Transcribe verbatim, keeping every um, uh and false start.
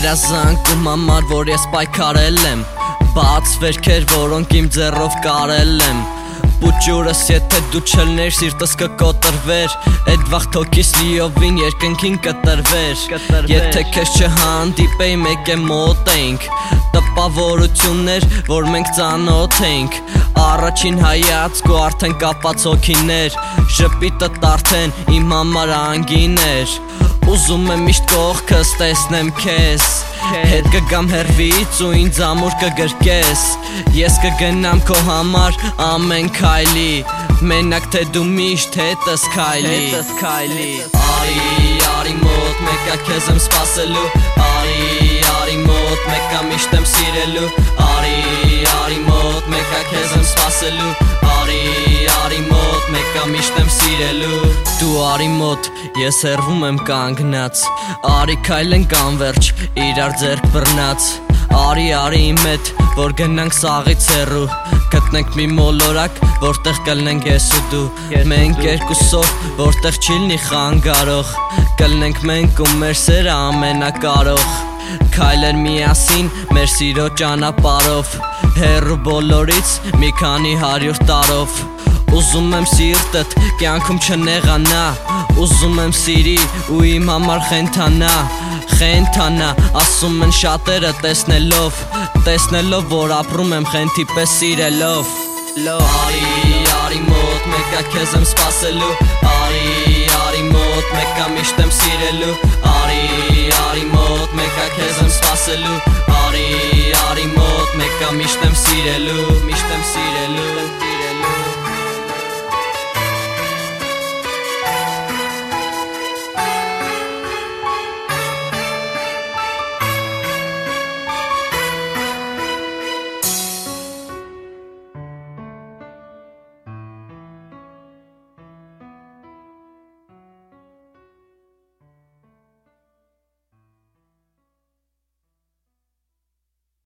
երազանքում համար, որ ես պայքարել եմ, բաց վերքեր, որոնք իմ ձեռով կարել եմ, Պուջուրս եթե դու չլներ սիրտս կկոտրվեր, Էդ վաղ թոքիս լիովին երկնքին կտրվեր, Եթե քեզ չհանդիպեի մեկ է մոտ էինք, Տպավորություններ, որ մենք ծանոթ էինք, Առաջին հայացքու արդեն կապած հոգիներ, Ժպիտը արդեն իմ համար անգիներ, Ուզում եմ միշտ կողքս տեսնեմ քեզ, Հետ կգամ հեռվից ու ինձ ամուր կգրկես, Ես կգնամ քո համար ամեն քայլի, Մենակ թե դու միշտ հետս քայլի, Արի, արի մոտ մեկա քեզ եմ սպասելու, Արի, արի մոտ մեկա միշտ եմ սիրելու, Արի, արի մոտ մեկա քեզ եմ սպասելու, Արի, արի մոտ մեկա միշտ եմ սիրելու, Դու արի մոտ, ես հեռվում եմ կանգնած, Արի քայլենք անվերջ, իրար ձեռք բռնած, Արի, արի իմ հետ, որ գնանք սաղից հեռու, Գտնենք մի մոլորակ, որտեղ կլնենք ես ու դու, Մենք երկուսով, որտեղ չի լինի խանգարող, Կլնենք մենք ու մեր սերը ամենակարող, Քայլեր միասին մեր սիրո ճանապարհով, Հեռու բոլորից մի քանի հարյուր տարով, Ուզում եմ սիրտդ կյանքում չնեղանա, Ուզում եմ սիրի ու իմ համար խենթանա, Խենթանա, ասում են շատերը տեսնելով, Տեսնելով, որ ապրում եմ խենթի պես սիրելով, Արի, արի մոտ մեկա քեզ եմ սպասելու, Արի, արի մոտ մեկա միշտ եմ սիրելու, Արի, արի մոտ մեկա քեզ եմ սպասելու, Արի, արի մոտ մեկա միշտ եմ սիրելու, Միշտ եմ սիրելու